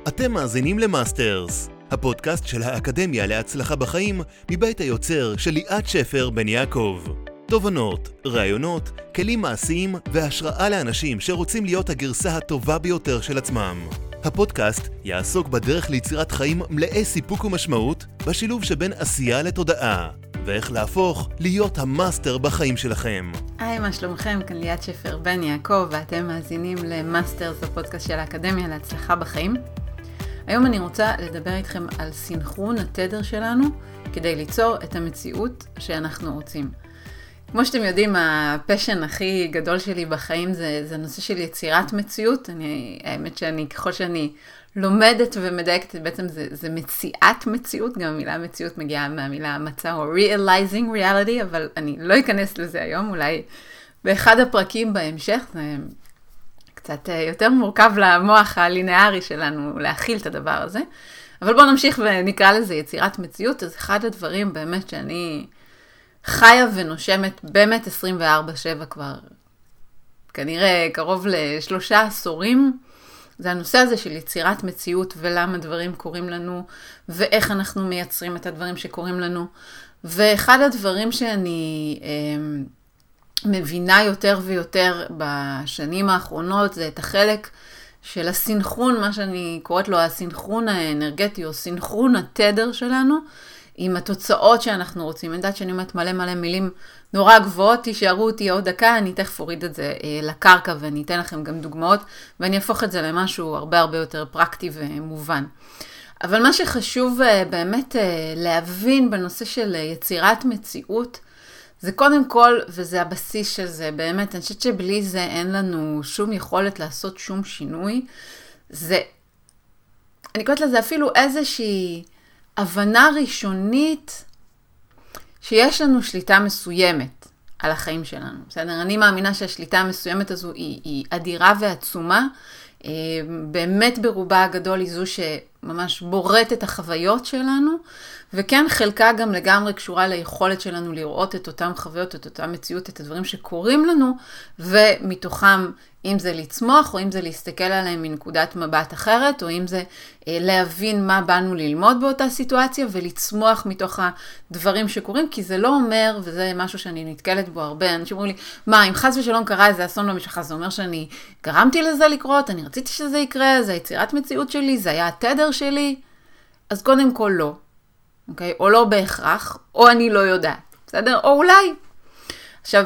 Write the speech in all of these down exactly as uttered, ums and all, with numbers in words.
אתם מאזינים למאסטרס, הפודקאסט של האקדמיה להצלחה בחיים מבית היוצר של ליאת שפר בן יעקב. תובנות, רעיונות, כלים מעשיים והשראה לאנשים שרוצים להיות הגרסה הטובה ביותר של עצמם. הפודקאסט יעסוק בדרך ליצירת חיים מלאי סיפוק ומשמעות בשילוב שבין עשייה לתודעה, ואיך להפוך להיות המאסטר בחיים שלכם. היי, מה שלומכם? כאן ליאת שפר בן יעקב, ואתם מאזינים למאסטרס, הפודקאסט של האקדמיה להצלחה בחיים. היום אני רוצה לדבר איתכם על סינכרון התדר שלנו כדי ליצור את המציאות שאנחנו רוצים. כמו שאתם יודעים, הפשן הכי גדול שלי בחיים זה, זה הנושא של יצירת מציאות. אני, האמת שאני, ככל שאני לומדת ומדייקת, בעצם זה, זה מציאת מציאות. גם המילה מציאות מגיעה מהמילה מצא או realizing reality, אבל אני לא אכנס לזה היום, אולי באחד הפרקים בהמשך. זה קצת יותר מורכב למוח הלינארי שלנו להכיל את הדבר הזה. אבל בואו נמשיך ונקרא לזה יצירת מציאות. אז אחד הדברים באמת שאני חיה ונושמת באמת עשרים וארבע שבע כבר כנראה קרוב לשלושה עשורים, זה הנושא הזה של יצירת מציאות ולמה דברים קורים לנו ואיך אנחנו מייצרים את הדברים שקורים לנו. ואחד הדברים שאני אה, מבינה יותר ויותר בשנים האחרונות זה את החלק של הסינכרון, מה שאני קוראת לו הסינכרון האנרגטי או סינכרון התדר שלנו, עם התוצאות שאנחנו רוצים. אני יודעת שאני אומרת מלא מלא מילים נורא גבוהות, תישארו אותי עוד דקה, אני תכף אוריד את זה אה, לקרקע ואני אתן לכם גם דוגמאות, ואני אפוך את זה למשהו הרבה הרבה יותר פרקטי ומובן. אבל מה שחשוב אה, באמת אה, להבין בנושא של אה, יצירת מציאות, זה קודם כל, וזה הבסיס של זה, באמת, אני חושבת שבלי זה אין לנו שום יכולת לעשות שום שינוי. זה, אני קוראת לזה אפילו איזושהי הבנה ראשונית שיש לנו שליטה מסוימת על החיים שלנו. בסדר? אני מאמינה שהשליטה המסוימת הזו היא, היא אדירה ועצומה. באמת ברובה הגדול היא זו שממש בורט את החוויות שלנו, וכן חלקה גם לגמרי קשורה ליכולת שלנו לראות את אותם חוויות, את אותם מציאות, את הדברים שקורים לנו, ומתוכם אם זה לצמוח, או אם זה להסתכל עליהם מנקודת מבט אחרת, או אם זה אה, להבין מה באנו ללמוד באותה סיטואציה, ולצמוח מתוך הדברים שקורים, כי זה לא אומר, וזה משהו שאני נתקלת בו הרבה, אנשים אומרים לי, מה, אם חס ושלום קרה איזה אסון במשפחה, זה אומר שאני גרמתי לזה לקרות, אני רציתי שזה יקרה, זה יצירת מציאות שלי, זה היה התדר שלי, אז קודם כל לא. אוקיי? או לא בהכרח, או אני לא יודעת, בסדר? או אולי. עכשיו,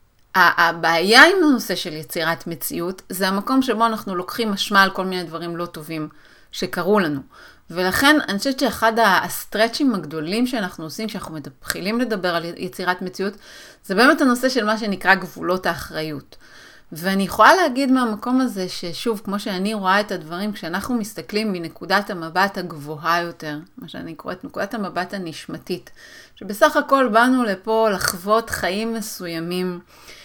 הבעיה עם הנושא של יצירת מציאות, זה המקום שבו אנחנו לוקחים משמע על כל מיני דברים לא טובים שקרו לנו. ולכן, אני חושבת שאחד הסטרצ'ים הגדולים שאנחנו עושים, כשאנחנו מתחילים לדבר על יצירת מציאות, זה באמת הנושא של מה שנקרא גבולות האחריות. ואני יכולה להגיד מהמקום הזה ששוב, כמו שאני רואה את הדברים, כשאנחנו מסתכלים מנקודת המבט הגבוהה יותר, מה שאני קוראת נקודת המבט הנשמתית, שבסך הכל באנו לפה לחוות חיים מסוימים,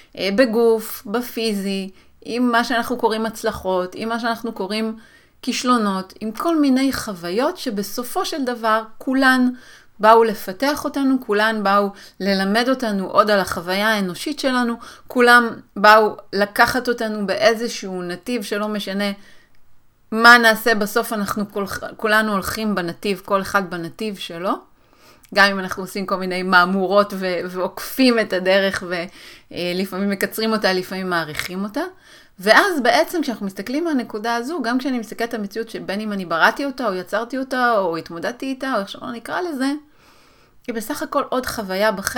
בגוף, בפיזי, עם מה שאנחנו קוראים הצלחות, עם מה שאנחנו קוראים כישלונות, עם כל מיני חוויות שבסופו של דבר כולן באו לפתח אותנו, כולן באו ללמד אותנו עוד על החוויה האנושית שלנו, כולם באו לקחת אותנו באיזשהו נתיב שלא משנה מה נעשה, בסוף אנחנו כול, כולנו הולכים בנתיב, כל אחד בנתיב שלו, גם אם אנחנו עושים כל מיני מאמורות ו- ועוקפים את הדרך ולפעמים מקצרים אותה, לפעמים מעריכים אותה. ואז בעצם כשאנחנו מסתכלים מהנקודה הזו, גם כשאני מסתכלת על המציאות שבין אם אני בראתי אותה או יצרתי אותה או התמודדתי איתה או איך שלא נקרא לזה, היא בסך הכל עוד חוויה בח...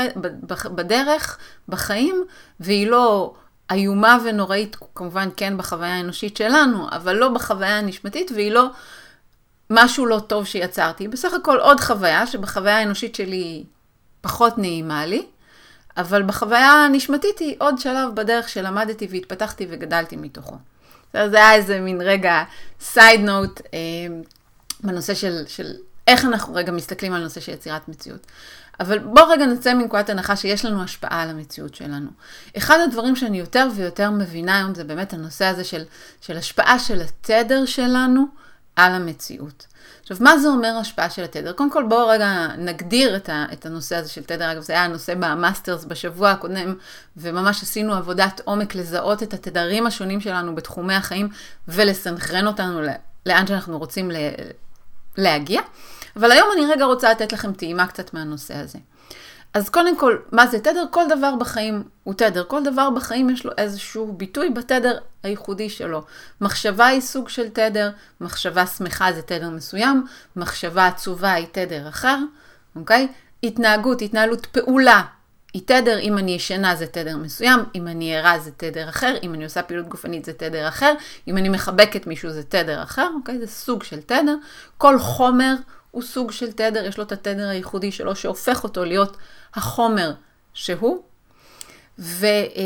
בדרך, בחיים, והיא לא איומה ונוראית, כמובן כן בחוויה האנושית שלנו, אבל לא בחוויה הנשמתית, והיא לא משהו לא טוב שיצרתי. בסך הכל עוד חוויה, שבחוויה האנושית שלי פחות נעימה לי, אבל בחוויה הנשמתית היא עוד שלב בדרך שלמדתי והתפתחתי וגדלתי מתוכו. זה היה איזה מין רגע סייד נוט אה, בנושא של, של איך אנחנו רגע מסתכלים על נושא של יצירת מציאות. אבל בוא רגע נצא מנקודת הנחה שיש לנו השפעה על המציאות שלנו. אחד הדברים שאני יותר ויותר מבינה היום זה באמת הנושא הזה של, של השפעה של התדר שלנו על המציאות. עכשיו, מה זה אומר השפעה של התדר? קודם כל, בואו רגע נגדיר את, ה, את הנושא הזה של תדר. אגב, זה היה הנושא במאסטרס בשבוע הקודם, וממש עשינו עבודת עומק לזהות את התדרים השונים שלנו בתחומי החיים, ולסנכרן אותנו לאן שאנחנו רוצים להגיע. אבל היום אני רגע רוצה לתת לכם טעימה קצת מהנושא הזה. אז קודם כל, מה זה תדר? כל דבר בחיים הוא תדר. כל דבר בחיים יש לו איזשהו ביטוי בתדר הייחודי שלו. מחשבה היא סוג של תדר, מחשבה שמחה זה תדר מסוים, מחשבה עצובה היא תדר אחר, אוקיי? התנהגות, התנהלות פעולה היא תדר, אם אני ישנה זה תדר מסוים, אם אני ערה זה תדר אחר, אם אני עושה פעילות גופנית זה תדר אחר, אם אני מחבקת מישהו זה תדר אחר, אוקיי? זה סוג של תדר. כל חומר הוא סוג של תדר, יש לו את התדר הייחודי שלו שהופך אותו להיות החומר שהוא, ו,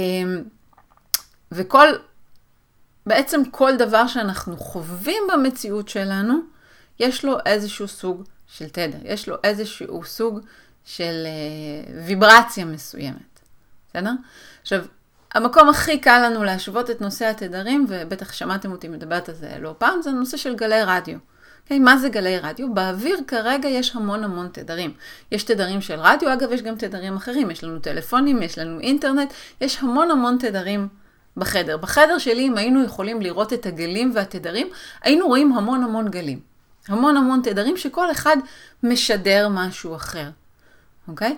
וכל, בעצם כל דבר שאנחנו חווים במציאות שלנו, יש לו איזשהו סוג של תדר, יש לו איזשהו סוג של ויברציה מסוימת, בסדר? עכשיו, המקום הכי קל לנו להשוות את נושא התדרים, ובטח שמעתם אותי מדברת על זה לא פעם, זה הנושא של גלי רדיו. Okay, מה זה גלי רדיו? באוויר כרגע יש המון המון תדרים. יש תדרים של רדיו, אגב יש גם תדרים אחרים, יש לנו טלפונים, יש לנו אינטרנט, יש המון המון תדרים בחדר. בחדר שלי, אם היינו יכולים לראות את הגלים והתדרים, היינו רואים המון המון גלים. המון המון תדרים שכל אחד משדר משהו אחר. אוקיי?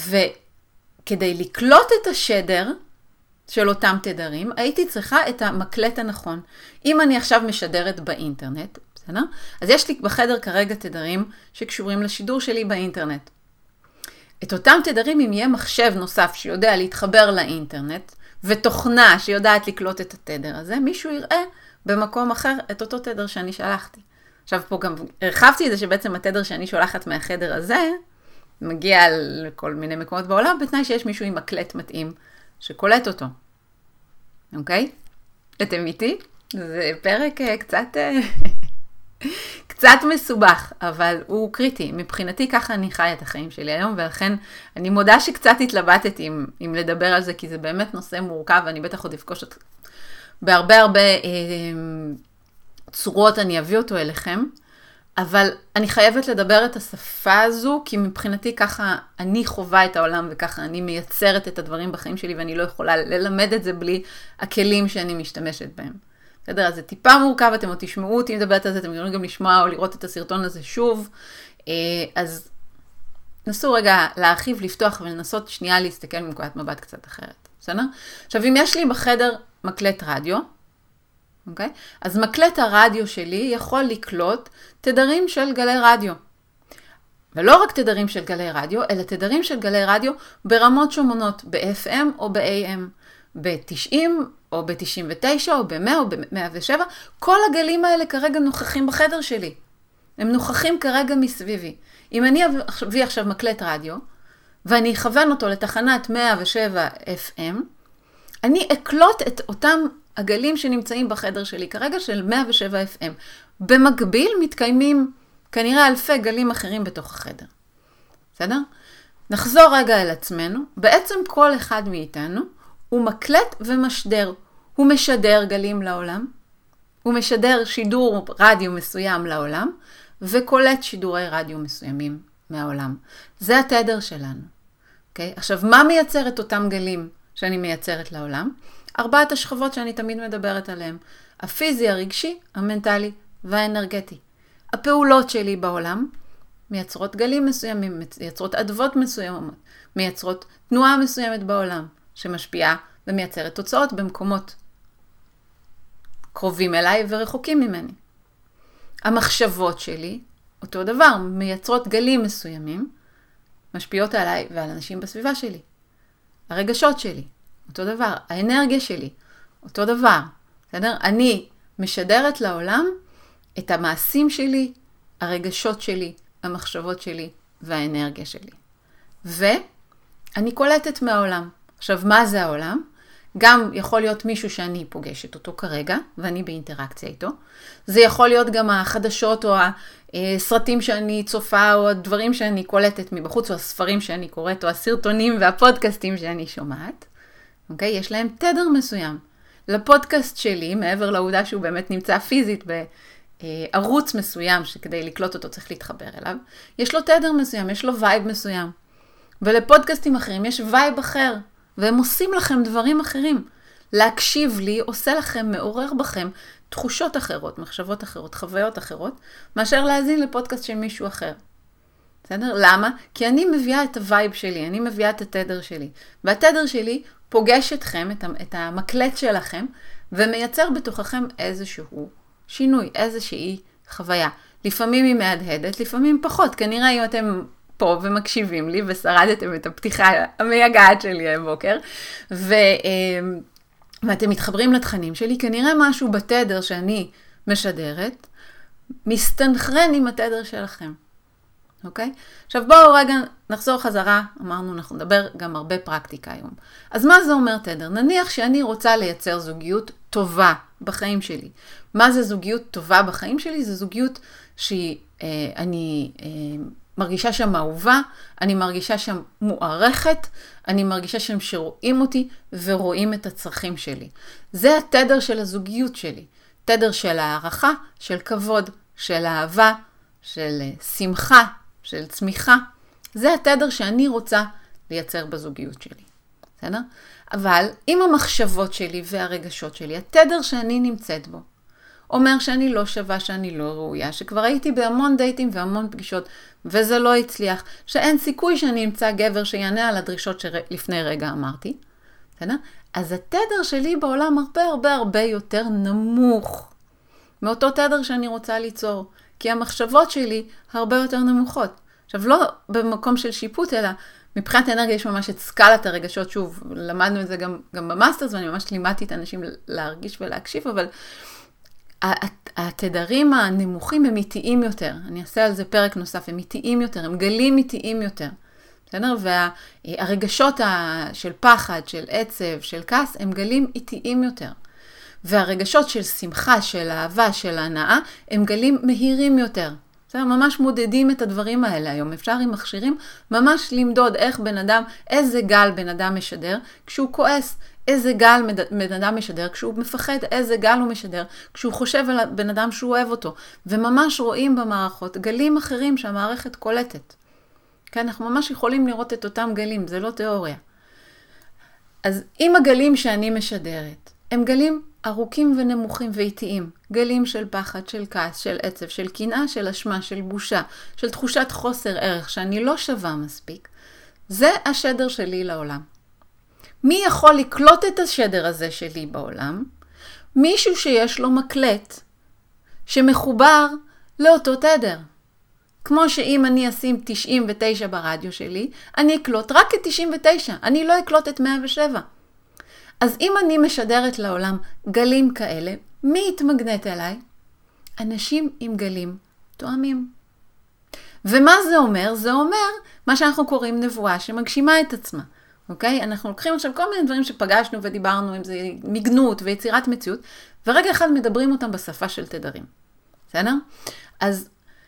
וכדי לקלוט את השדר של אותם תדרים, הייתי צריכה את המקלט הנכון. אם אני עכשיו משדרת באינטרנט, בסדר? אז יש לי בחדר כרגע תדרים שקשורים לשידור שלי באינטרנט. את אותם תדרים, אם יהיה מחשב נוסף שיודע להתחבר לאינטרנט, ותוכנה שיודעת לקלוט את התדר הזה, מישהו יראה במקום אחר את אותו תדר שאני שלחתי. עכשיו פה גם הרחבתי את זה שבעצם התדר שאני שולחת מהחדר הזה, מגיע לכל מיני מקומות בעולם, בתנאי שיש מישהו עם מקלט מתאים שקולט אותו. אוקיי? אתם איתי? זה פרק קצת... קצת מסובך, אבל הוא קריטי. מבחינתי ככה אני חיה את החיים שלי היום, ולכן אני מודה שקצת התלבטתי אם, אם לדבר על זה, כי זה באמת נושא מורכב, ואני בטח עוד אפגוש את... בהרבה הרבה אה, צורות אני אביא אותו אליכם, אבל אני חייבת לדבר את השפה הזו, כי מבחינתי ככה אני חווה את העולם, וככה אני מייצרת את הדברים בחיים שלי, ואני לא יכולה ללמד את זה בלי הכלים שאני משתמשת בהם. בסדר, אז זה טיפה מורכב, אתם עוד תשמעו אותי מדברת על זה, אתם יכולים גם לשמוע או לראות את הסרטון הזה שוב. אז נסו רגע להרחיב, לפתוח ולנסות שנייה להסתכל מנקודת מבט קצת אחרת. בסדר? עכשיו, אם יש לי בחדר מקלט רדיו, אוקיי? אז מקלט הרדיו שלי יכול לקלוט תדרים של גלי רדיו. ולא רק תדרים של גלי רדיו, אלא תדרים של גלי רדיו ברמות שונות, ב-אף אם או ב-איי אם, ב-תשעים או ב-תשעים ותשע או ב-מאה או ב-מאה ושבע, כל הגלים האלה כרגע נוכחים בחדר שלי. הם נוכחים כרגע מסביבי. אם אני אביא עכשיו מקלט רדיו, ואני אכוון אותו לתחנת מאה ושבע אף אם, אני אקלוט את אותם הגלים שנמצאים בחדר שלי, כרגע של מאה ושבע אף אם. במקביל מתקיימים כנראה אלפי גלים אחרים בתוך החדר. בסדר? נחזור רגע אל עצמנו. בעצם כל אחד מאיתנו הוא מקלט ומשדר. הוא משדר גלים לעולם, הוא משדר שידור רדיו מסוים לעולם, וקולט שידורי רדיו מסוימים מהעולם. זה התדר שלנו. Okay? עכשיו, מה מייצר את אותם גלים שאני מייצרת לעולם? ארבעת השכבות שאני תמיד מדברת עליהם. הפיזי, הרגשי, המנטלי והאנרגטי. הפעולות שלי בעולם מייצרות גלים מסוימים, מייצרות אדוות מסוימות, מייצרות תנועה מסוימת בעולם, שמשפיעה ומייצרת תוצאות במקומות קרובים אליי ורחוקים ממני. המחשבות שלי, אותו דבר, מייצרות גלים מסוימים, משפיעות עליי ועל אנשים בסביבה שלי. הרגשות שלי, אותו דבר. האנרגיה שלי, אותו דבר. בסדר? אני משדרת לעולם את המעשים שלי, הרגשות שלי, המחשבות שלי והאנרגיה שלי. ואני קולטת מהעולם. עכשיו, מה זה העולם? גם יכול להיות מישהו שאני פוגשת אותו כרגע, ואני באינטראקציה איתו. זה יכול להיות גם החדשות או הסרטים שאני צופה, או הדברים שאני קולטת מבחוץ, או הספרים שאני קוראת, או הסרטונים והפודקאסטים שאני שומעת. אוקיי? יש להם תדר מסוים. לפודקאסט שלי, מעבר לעובדה שהוא באמת נמצא פיזית בערוץ מסוים, שכדי לקלוט אותו צריך להתחבר אליו, יש לו תדר מסוים, יש לו וייב מסוים. ולפודקאסטים אחרים יש וייב אחר. והם עושים לכם דברים אחרים. להקשיב לי עושה לכם, מעורר בכם תחושות אחרות, מחשבות אחרות, חוויות אחרות, מאשר להאזין לפודקאסט של מישהו אחר. בסדר? למה? כי אני מביאה את הווייב שלי, אני מביאה את התדר שלי. והתדר שלי פוגש אתכם, את המקלט שלכם, ומייצר בתוככם איזשהו שינוי, איזושהי חוויה. לפעמים היא מהדהדת, לפעמים פחות. כנראה אם אתם פה ומקשיבים לי ושרדתם את הפתיחה המייגעת שלי הבוקר, ו, ואתם מתחברים לתכנים שלי, כנראה משהו בתדר שאני משדרת, מסתנכרן עם התדר שלכם. אוקיי? עכשיו בואו רגע נחזור חזרה, אמרנו אנחנו נדבר גם הרבה פרקטיקה היום. אז מה זה אומר תדר? נניח שאני רוצה לייצר זוגיות טובה בחיים שלי. מה זה זוגיות טובה בחיים שלי? זה זוגיות שאני אה, מרגישה שם אהובה, אני מרגישה שם מוערכת, אני מרגישה שם שרואים אותי ורואים את הצרכים שלי. זה התדר של הזוגיות שלי. תדר של הערכה, של כבוד, של אהבה, של שמחה, של צמיחה. זה התדר שאני רוצה לייצר בזוגיות שלי. בסדר? אבל עם המחשבות שלי והרגשות שלי, התדר שאני נמצאת בו, אומר שאני לא שווה, שאני לא ראויה, שכבר הייתי בהמון דייטים והמון פגישות, וזה לא הצליח, שאין סיכוי שאני אמצא גבר שיענה על הדרישות שלפני רגע אמרתי. בסדר? אז התדר שלי בעולם הרבה הרבה הרבה יותר נמוך, מאותו תדר שאני רוצה ליצור. כי המחשבות שלי הרבה יותר נמוכות. עכשיו, לא במקום של שיפוט, אלא מבחינת האנרגיה יש ממש את סקלת הרגשות. שוב, למדנו את זה גם, גם במאסטרס, ואני ממש לימדתי את האנשים להרגיש ולהקשיב, אבל התדרים הנמוכים הם איטיים יותר. אני אעשה על זה פרק נוסף, הם איטיים יותר, הם גלים איטיים יותר. בסדר? והרגשות של פחד, של עצב, של כעס, הם גלים איטיים יותר. והרגשות של שמחה, של אהבה, של הנאה, הם גלים מהירים יותר. בסדר? ממש מודדים את הדברים האלה היום. אפשר עם מכשירים ממש למדוד איך בן אדם, איזה גל בן אדם משדר כשהוא כועס, איזה גל בן אדם משדר כשהוא מפחד, איזה גל הוא משדר כשהוא חושב על בן אדם שהוא אוהב אותו. וממש רואים במערכות גלים אחרים שהמערכת קולטת. כן, אנחנו ממש יכולים לראות את אותם גלים, זה לא תיאוריה. אז עם הגלים שאני משדרת, הם גלים ארוכים ונמוכים ואיטיים, גלים של פחד, של כעס, של עצב, של קנאה, של אשמה, של בושה, של תחושת חוסר ערך, שאני לא שווה מספיק. זה השדר שלי לעולם. מי יכול לקלוט את השדר הזה שלי בעולם? מישהו שיש לו מקלט שמחובר לאותו תדר. כמו שאם אני אשים תשעים ותשע ברדיו שלי, אני אקלוט רק את תשעים ותשע, אני לא אקלוט את מאה ושבע. אז אם אני משדרת לעולם גלים כאלה, מי יתמגנט אליי? אנשים עם גלים תואמים. ומה זה אומר? זה אומר מה שאנחנו קוראים נבואה שמגשימה את עצמה. אוקיי? אנחנו לוקחים עכשיו כל מיני דברים שפגשנו ודיברנו, אם זה מגנות ויצירת מציאות, ורגע אחד מדברים אותם בשפה של תדרים. בסדר? אז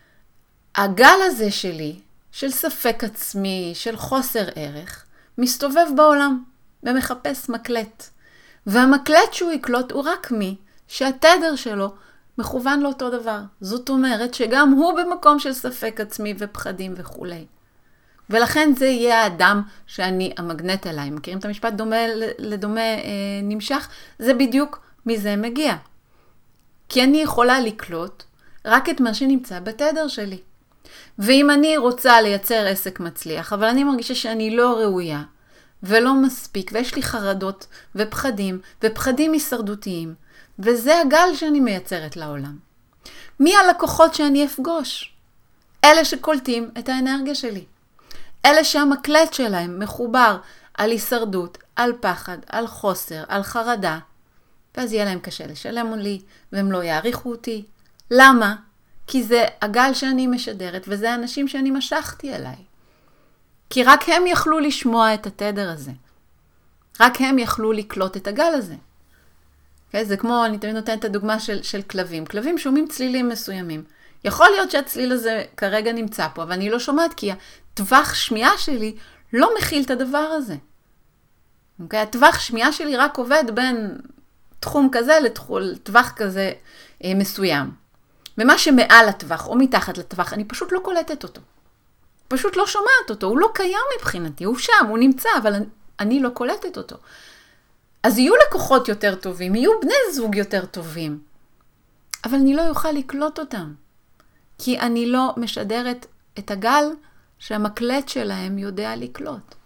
הגל הזה שלי, של ספק עצמי, של חוסר ערך, מסתובב בעולם. ומחפש מקלט. והמקלט שהוא יקלוט הוא רק מי שהתדר שלו מכוון לאותו דבר. זאת אומרת שגם הוא במקום של ספק עצמי ופחדים וכו'. ולכן זה יהיה האדם שאני המגנט אליי. מכירים את המשפט דומה לדומה אה, נמשך? זה בדיוק מזה מגיע. כי אני יכולה לקלוט רק את מה שנמצא בתדר שלי. ואם אני רוצה לייצר עסק מצליח, אבל אני מרגישה שאני לא ראויה, ולא מספיק, ויש לי חרדות ופחדים, ופחדים הישרדותיים, וזה הגל שאני מייצרת לעולם. מי הלקוחות שאני אפגוש? אלה שקולטים את האנרגיה שלי. אלה שהמקלט שלהם מחובר על הישרדות, על פחד, על חוסר, על חרדה, ואז יהיה להם קשה לשלם לי, והם לא יעריכו אותי. למה? כי זה הגל שאני משדרת, וזה האנשים שאני משכתי אליי. כי רק הם יכלו לשמוע את התדר הזה. רק הם יכלו לקלוט את הגל הזה. Okay? זה כמו, אני תמיד נותנת את הדוגמה של, של כלבים. כלבים שומעים צלילים מסוימים. יכול להיות שהצליל הזה כרגע נמצא פה, אבל אני לא שומעת כי הטווח שמיעה שלי לא מכיל את הדבר הזה. Okay? הטווח שמיעה שלי רק עובד בין תחום כזה לטווח כזה אה, מסוים. ומה שמעל הטווח או מתחת לטווח, אני פשוט לא קולטת אותו. פשוט לא שומעת אותו, הוא לא קיים מבחינתי, הוא שם, הוא נמצא, אבל אני, אני לא קולטת אותו. אז יהיו לקוחות יותר טובים, יהיו בני זוג יותר טובים. אבל אני לא אוכל לקלוט אותם, כי אני לא משדרת את הגל שהמקלט שלהם יודע לקלוט.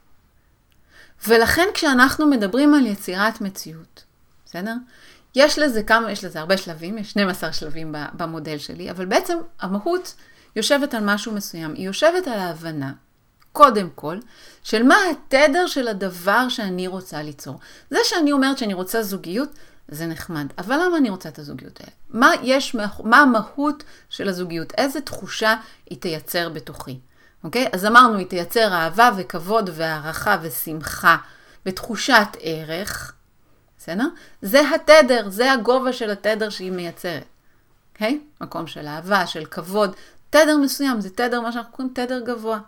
ולכן כשאנחנו מדברים על יצירת מציאות, בסדר? יש לזה כמה, יש לזה הרבה שלבים, יש שנים עשר שלבים במודל שלי, אבל בעצם המהות יושבת על משהו מסוים. היא יושבת על ההבנה, קודם כל, של מה התדר של הדבר שאני רוצה ליצור. זה שאני אומרת שאני רוצה זוגיות, זה נחמד. אבל למה אני רוצה את הזוגיות האלה? מה יש, מה המהות של הזוגיות? איזה תחושה היא תייצר בתוכי? אוקיי? אז אמרנו, היא תייצר אהבה וכבוד והערכה ושמחה ותחושת ערך. בסדר? זה התדר, זה הגובה של התדר שהיא מייצרת. אוקיי? מקום של אהבה, של כבוד. תדר מסוים, זה תדר, מה שאנחנו קוראים תדר גבוה.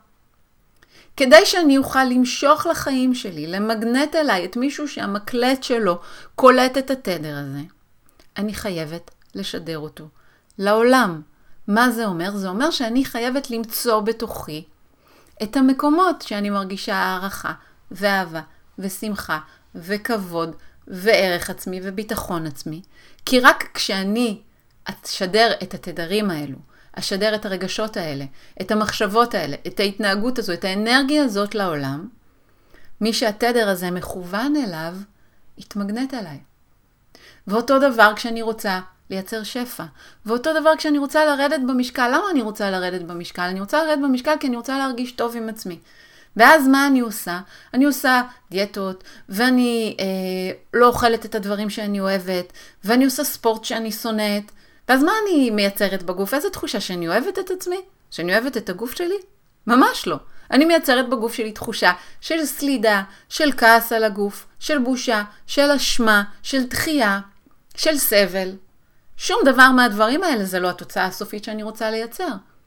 כדי שאני אוכל למשוך לחיים שלי, למגנט אליי את מישהו שהמקלט שלו קולט את התדר הזה, אני חייבת לשדר אותו לעולם. מה זה אומר? זה אומר שאני חייבת למצוא בתוכי את המקומות שאני מרגישה הערכה ואהבה ושמחה וכבוד וערך עצמי וביטחון עצמי. כי רק כשאני אשדר את התדרים האלו, אשדר את הרגשות האלה, את המחשבות האלה, את ההתנהגות הזו, את האנרגיה הזאת לעולם, מי שהתדר הזה מכוון אליו, יתמגנט עליי. ואותו דבר כשאני רוצה לייצר שפע. ואותו דבר כשאני רוצה לרדת במשקל. למה אני רוצה לרדת במשקל? אני רוצה לרדת במשקל כי אני רוצה להרגיש טוב עם עצמי. ואז מה אני עושה? אני עושה דיאטות, ואני אה, לא אוכלת את הדברים שאני אוהבת, ואני עושה ספורט שאני שונאת. ואז מה אני מייצרת בגוף? איזו תחושה שאני אוהבת את עצמי? שאני אוהבת את הגוף שלי? ממש לא. אני מייצרת בגוף שלי תחושה של סלידה, של כעס על הגוף, של בושה, של אשמה, של דחייה, של סבל. שום דבר מהדברים האלה זה לא התוצאה הסופית שאני רוצה לייצר.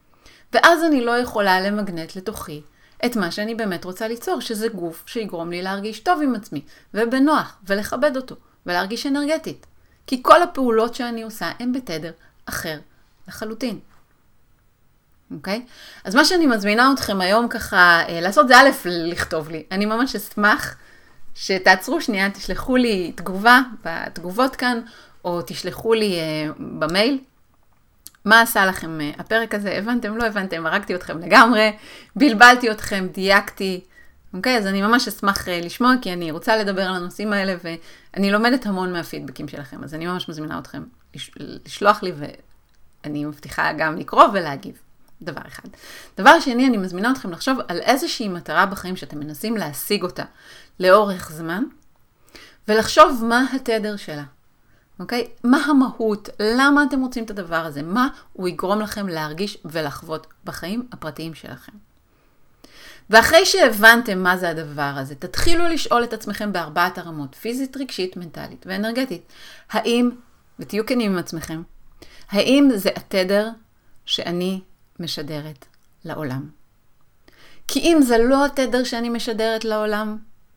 ואז אני לא יכולה למגנט לתוכי את מה שאני באמת רוצה ליצור, שזה גוף שיגרום לי להרגיש טוב עם עצמי, ובנוח, ולכבד אותו, ולהרגיש אנרגטית. כי כל הפעולות שאני עושה הן בתדר אחר לחלוטין. אוקיי? אז מה שאני מזמינה אתכם היום ככה לעשות זה א', לכתוב לי. אני ממש אשמח שתעצרו שנייה, תשלחו לי תגובה בתגובות כאן, או תשלחו לי uh, במייל. מה עשה לכם uh, הפרק הזה? הבנתם? לא הבנתם? הרגתי אתכם לגמרי, בלבלתי אתכם, דייקתי. אוקיי? אז אני ממש אשמח uh, לשמוע, כי אני רוצה לדבר על הנושאים האלה, ואני לומדת המון מהפידבקים שלכם. אז אני ממש מזמינה אתכם לש... לשלוח לי, ואני מבטיחה גם לקרוא ולהגיב. דבר אחד. דבר שני, אני מזמינה אתכם לחשוב על איזושהי מטרה בחיים שאתם מנסים להשיג אותה לאורך זמן, ולחשוב מה התדר שלה. אוקיי? מה המהות? למה אתם רוצים את הדבר הזה? מה הוא יגרום לכם להרגיש ולחוות בחיים הפרטיים שלכם? ואחרי שהבנתם מה זה הדבר הזה, תתחילו לשאול את עצמכם בארבעת הרמות, פיזית, רגשית, מנטלית ואנרגטית. האם, ותהיו כנים עם עצמכם, האם זה התדר שאני משדרת לעולם? כי אם זה לא התדר שאני משדרת לעולם,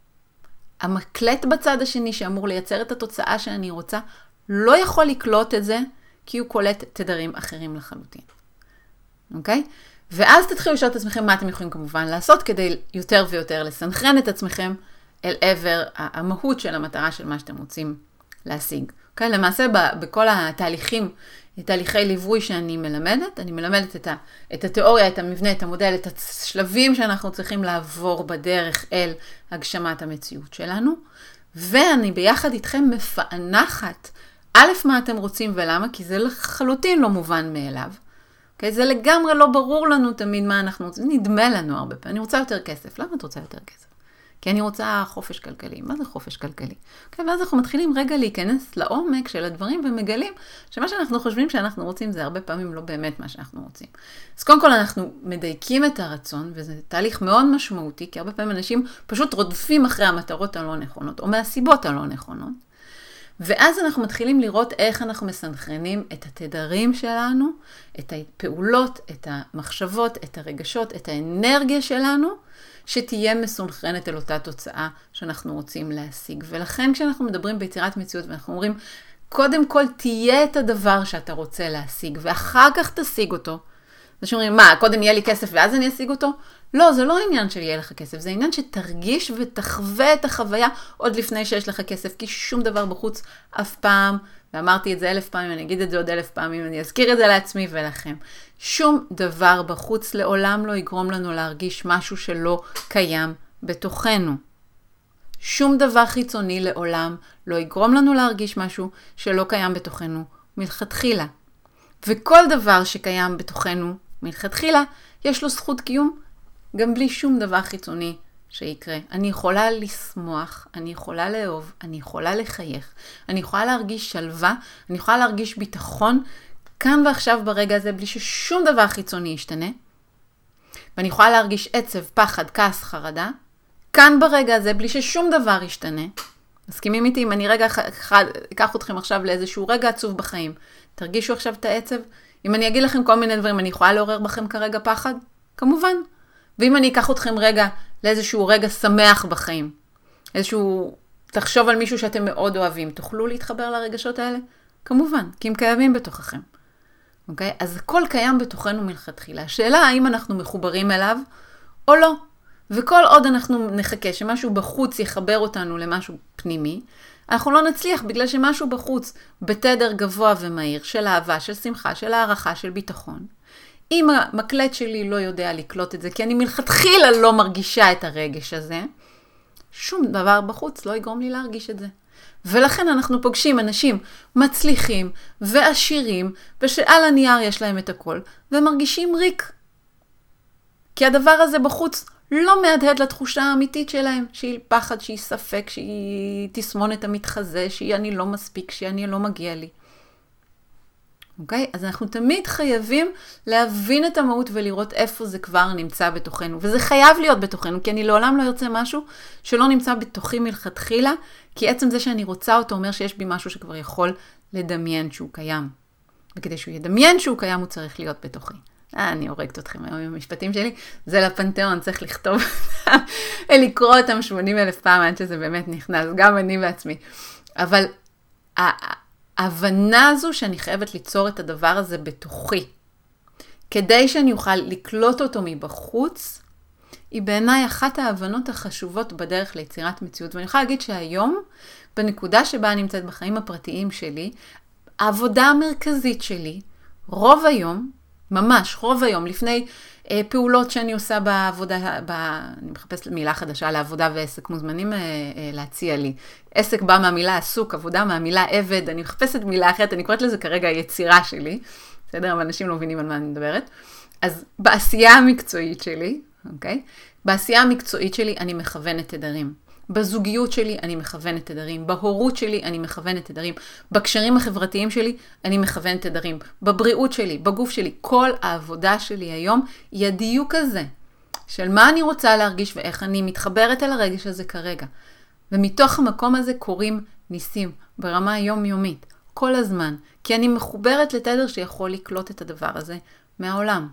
המקלט בצד השני שאמור לייצר את התוצאה שאני רוצה, לא יכול לקלוט את זה, כי הוא קולט תדרים אחרים לחלוטין. אוקיי? ואז תתחילו לשאול את עצמכם מה אתם יכולים כמובן לעשות, כדי יותר ויותר לסנכרן את עצמכם אל עבר המהות של המטרה של מה שאתם רוצים להשיג. אוקיי? למעשה בכל התהליכים, תהליכי ליווי שאני מלמדת, אני מלמדת את, ה, את התיאוריה, את המבנה, את המודל, את השלבים שאנחנו צריכים לעבור בדרך אל הגשמת המציאות שלנו, ואני ביחד איתכם מפענחת, א', מה אתם רוצים ולמה, כי זה לחלוטין לא מובן מאליו. Okay? זה לגמרי לא ברור לנו תמיד מה אנחנו רוצים, נדמה לנו הרבה פעמים, אני רוצה יותר כסף, למה את רוצה יותר כסף? כי אני רוצה חופש כלכלי. מה זה חופש כלכלי? Okay, ואז אנחנו מתחילים רגע להיכנס לעומק של הדברים ומגלים שמה שאנחנו חושבים שאנחנו רוצים זה הרבה פעמים לא באמת מה שאנחנו רוצים. אז קודם כל אנחנו מדייקים את הרצון, וזה תהליך מאוד משמעותי, כי הרבה פעמים אנשים פשוט רודפים אחרי המטרות הלא נכונות, או מהסיבות הלא נכונות. ואז אנחנו מתחילים לראות איך אנחנו מסנכרנים את התדרים שלנו, את הפעולות, את המחשבות, את הרגשות, את האנרגיה שלנו, שתהיה מסונכרנת אל אותה תוצאה שאנחנו רוצים להשיג. ולכן כשאנחנו מדברים ביצירת מציאות ואנחנו אומרים, קודם כל תהיה את הדבר שאתה רוצה להשיג, ואחר כך תשיג אותו. אז שאומרים, מה, קודם יהיה לי כסף ואז אני אשיג אותו? לא, זה לא עניין של יהיה לך כסף, זה עניין שתרגיש ותחווה את החוויה עוד לפני שיש לך כסף, כי שום דבר בחוץ אף פעם, ואמרתי את זה אלף פעמים, אני אגיד את זה עוד אלף פעמים, אני אזכיר את זה לעצמי ולכם. שום דבר בחוץ לעולם לא יגרום לנו להרגיש משהו שלא קיים בתוכנו. שום דבר חיצוני לעולם לא יגרום לנו להרגיש משהו שלא קיים בתוכנו מלכתחילה. וכל דבר שקיים בתוכנו מלכתחילה, יש לו זכות קיום גם בלי שום דבר חיצוני שיקרה. אני יכולה לשמוח, אני יכולה לאהוב, אני יכולה לחייך, אני יכולה להרגיש שלווה, אני יכולה להרגיש ביטחון, כאן ועכשיו ברגע הזה, בלי ששום דבר חיצוני ישתנה. ואני יכולה להרגיש עצב, פחד, כעס, חרדה, כאן ברגע הזה, בלי ששום דבר ישתנה. מסכימים איתי? אם אני רגע אחד, אקח אתכם עכשיו לאיזשהו רגע עצוב בחיים, תרגישו עכשיו את העצב. אם אני אגיד לכם כל מיני דברים, אני יכולה לעורר בכם כרגע פחד? כמובן. ואם אני אקח אתכם רגע לאיזשהו רגע שמח בחיים, איזשהו, תחשוב על מישהו שאתם מאוד אוהבים, תוכלו להתחבר לרגשות האלה? כמובן, כי הם קיימים בתוככם. אוקיי? אז הכל קיים בתוכנו מלכתחילה. השאלה האם אנחנו מחוברים אליו או לא. וכל עוד אנחנו נחכה שמשהו בחוץ יחבר אותנו למשהו פנימי, אנחנו לא נצליח בגלל שמשהו בחוץ בתדר גבוה ומהיר של אהבה, של שמחה, של הערכה, של ביטחון. אם המקלט שלי לא יודע לקלוט את זה, כי אני מלכתחילה לא מרגישה את הרגש הזה, שום דבר בחוץ לא יגרום לי להרגיש את זה. ולכן אנחנו פוגשים אנשים מצליחים ועשירים, ושעל הנייר יש להם את הכל, ומרגישים ריק. כי הדבר הזה בחוץ לא מהדהד לתחושה האמיתית שלהם, שהיא פחד, שהיא ספק, שהיא תסמונת המתחזה, שהיא אני לא מספיק, שהיא אני לא מגיע לי. אוקיי? אז אנחנו תמיד חייבים להבין את המהות ולראות איפה זה כבר נמצא בתוכנו. וזה חייב להיות בתוכנו, כי אני לעולם לא יוצא משהו שלא נמצא בתוכי מלכתחילה, כי עצם זה שאני רוצה אותו אומר שיש בי משהו שכבר יכול לדמיין שהוא קיים. וכדי שהוא ידמיין שהוא קיים, הוא צריך להיות בתוכי. אה, אני הורגת אתכם היום עם המשפטים שלי. זה לפנתיאון, צריך לכתוב, לקרוא אותם שמונים אלף פעם עד שזה באמת נכנס, גם אני בעצמי. אבל ההבנה הזו שאני חייבת ליצור את הדבר הזה בתוכי, כדי שאני אוכל לקלוט אותו מבחוץ, היא בעיניי אחת ההבנות החשובות בדרך ליצירת מציאות. ואני יכולה להגיד שהיום, בנקודה שבה אני נמצאת בחיים הפרטיים שלי, העבודה המרכזית שלי, רוב היום, ממש רוב היום, לפני אה, פעולות שאני עושה בעבודה, ב, אני מחפשת מילה חדשה לעבודה ועסק, מוזמנים אה, אה, להציע לי. עסק בא מהמילה עסוק, עבודה מהמילה עבד, אני מחפשת מילה אחרת, אני קוראת לזה כרגע היצירה שלי, בסדר? אבל אנשים לא מבינים על מה אני מדברת. אז בעשייה המקצועית שלי, אוקיי? בעשייה המקצועית שלי אני מכוונת תדרים. בזוגיות שלי אני מכוונת תדרים, בהורות שלי אני מכוונת תדרים, בקשרים החברתיים שלי אני מכוונת תדרים, בבריאות שלי, בגוף שלי, כל העבודה שלי היום היא הדיוק הזה, של מה אני רוצה להרגיש ואיך אני מתחברת אל הרגש הזה כרגע. ומתוך המקום הזה קורים ניסים ברמה יומיומית, כל הזמן, כי אני מחוברת לתדר שיכול לקלוט את הדבר הזה מהעולם.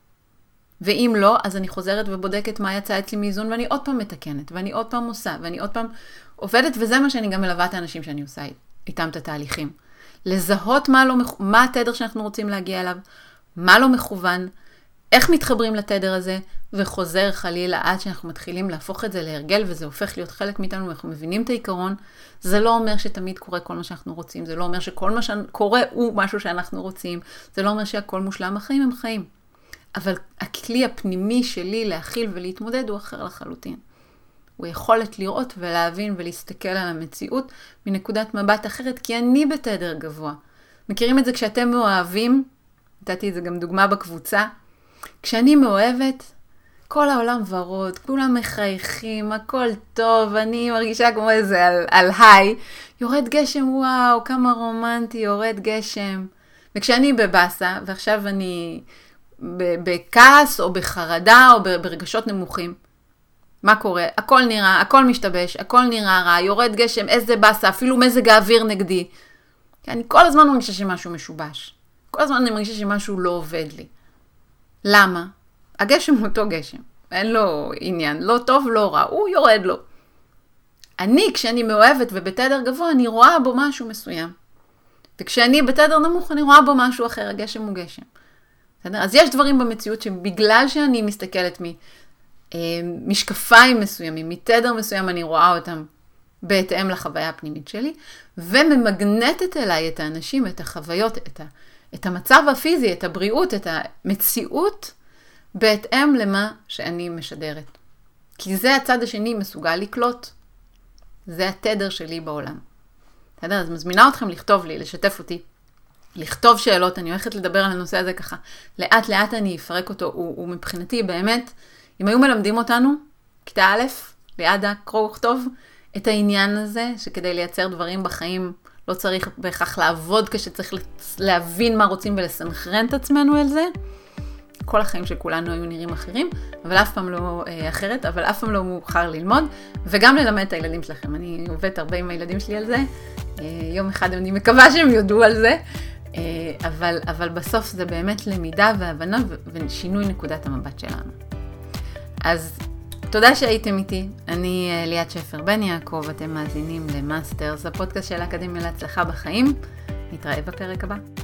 ואם לא, אז אני חוזרת ובודקת מה יצא אצלי מאיזון, ואני עוד פעם מתקנת, ואני עוד פעם עושה, ואני עוד פעם עובדת, וזה מה שאני גם מלווה את האנשים שאני עושה איתם את התהליכים. לזהות מה, לא, מה התדר שאנחנו רוצים להגיע אליו, מה לא מכוון, איך מתחברים לתדר הזה, וחוזר חלילה עד שאנחנו מתחילים להפוך את זה להרגל, וזה הופך להיות חלק מאיתנו, ואנחנו מבינים את העיקרון. זה לא אומר שתמיד קורה כל מה שאנחנו רוצים, זה לא אומר שכל מה שקורה הוא משהו שאנחנו רוצים, זה לא אומר שהכל מושלם, החיים הם חיים. אבל הכלי הפנימי שלי להכיל ולהתמודד הוא אחר לחלוטין. הוא יכולת לראות ולהבין ולהסתכל על המציאות מנקודת מבט אחרת, כי אני בתדר גבוה. מכירים את זה כשאתם מאוהבים? נתתי את זה גם דוגמה בקבוצה. כשאני מאוהבת, כל העולם ורוד, כולם מחייכים, הכל טוב, אני מרגישה כמו איזה על, על היי. יורד גשם, וואו, כמה רומנטי, יורד גשם. וכשאני בבאסה, ועכשיו אני בכעס או בחרדה או ברגשות נמוכים, מה קורה? הכל נראה, הכל משתבש, הכל נראה רע, יורד גשם, איזה באסה, אפילו מזג האוויר נגדי. אני כל הזמן מרגישה שמשהו משובש. כל הזמן אני מרגישה שמשהו לא עובד לי. למה? הגשם הוא אותו גשם. אין לו עניין, לא טוב, לא רע, הוא יורד לו. אני, כשאני מאוהבת ובתדר גבוה, אני רואה בו משהו מסוים. וכשאני בתדר נמוך, אני רואה בו משהו אחר, הגשם הוא גשם. אז יש דברים במציאות שבגלל שאני מסתכלת ממשקפיים מסוימים, מתדר מסוים, אני רואה אותם בהתאם לחוויה הפנימית שלי, וממגנטת אליי את האנשים, את החוויות, את, ה, את המצב הפיזי, את הבריאות, את המציאות, בהתאם למה שאני משדרת. כי זה הצד השני מסוגל לקלוט. זה התדר שלי בעולם. בסדר? אז מזמינה אתכם לכתוב לי, לשתף אותי, לכתוב שאלות. אני הולכת לדבר על הנושא הזה ככה. לאט לאט אני אפרק אותו. הוא, הוא מבחינתי באמת, אם היו מלמדים אותנו, כיתה א', לידה, קרוא וכתוב, את העניין הזה, שכדי לייצר דברים בחיים, לא צריך בהכרח לעבוד כשצריך להבין מה רוצים ולסנכרן את עצמנו אל זה. כל החיים של כולנו היו נראים אחרים, אבל אף פעם לא אה, אחרת, אבל אף פעם לא מאוחר ללמוד, וגם ללמד את הילדים שלכם. אני עובדת הרבה עם הילדים שלי על זה, אה, יום אחד אני מקווה שהם יודעו על זה, אה, אבל, אבל בסוף זה באמת למידה והבנה ושינוי נקודת המבט שלנו. אז תודה שהייתם איתי, אני אה, ליאת שפר בן יעקב, אתם מאזינים למאסטרס, הפודקאסט של האקדמיה להצלחה בחיים. נתראה בפרק הבא.